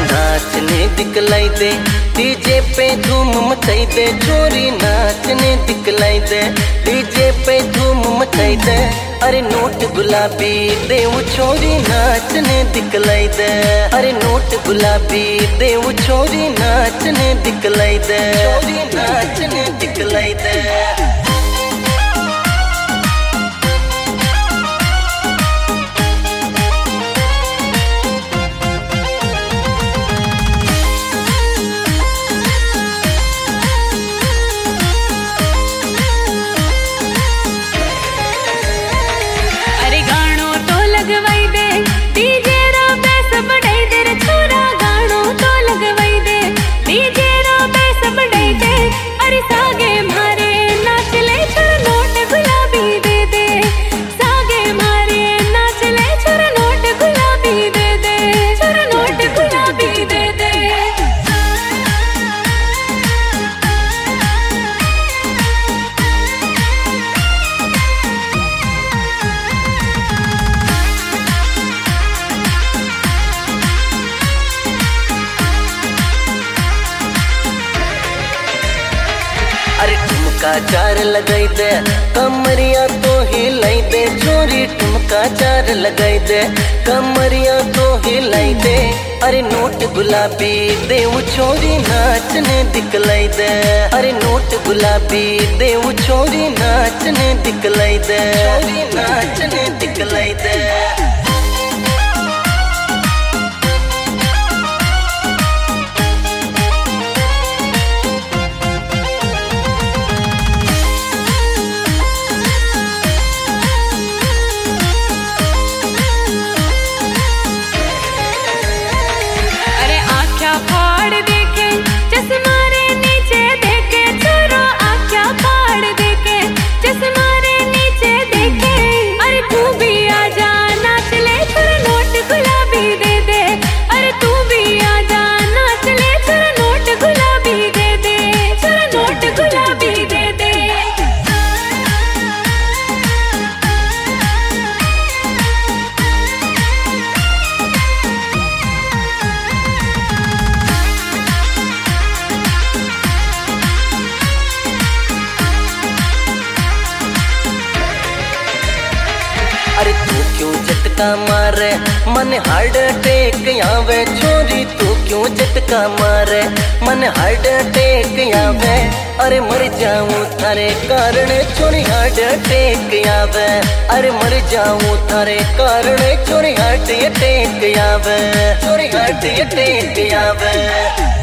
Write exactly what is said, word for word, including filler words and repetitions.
नाचने दिखलाई दे, डीजे पे धूम मचाई दे, छोरी नाचने दिखलाई दे, डीजे पे धूम मचाई दे। अरे नोट गुलाबी दे वो छोरी नाचने दिखलाई दे, अरे नोट गुलाबी दे वो छोरी नाचने दिखलाई दे, छोरी नाचने दिखलाई दे। अरे ठुमका चार लगाई दे, कमरिया तो हिलाई दे, छोरी ठुमका चार लगाई दे, कमरिया तो हिलाई दे। अरे नोट गुलाबी दे वो छोरी नाचने दिखलाई दे, अरे नोट गुलाबी दे वो छोरी नाचने दिखलाई दे, छोरी नाचने दिखलाई दे। अरे तू क्यों झटका मारे, मन हार्ट अटैक आवे, छोरी तू क्यों झटका मारे, मन हार्ट अटैक आवे। अरे मर जाऊं थारे कारण छोरी हार्ट अटैक आवे, अरे मर जाऊं थारे कारण छोरी हार्ट अटैक आवे, छोरी हार्ट अटैक आवे।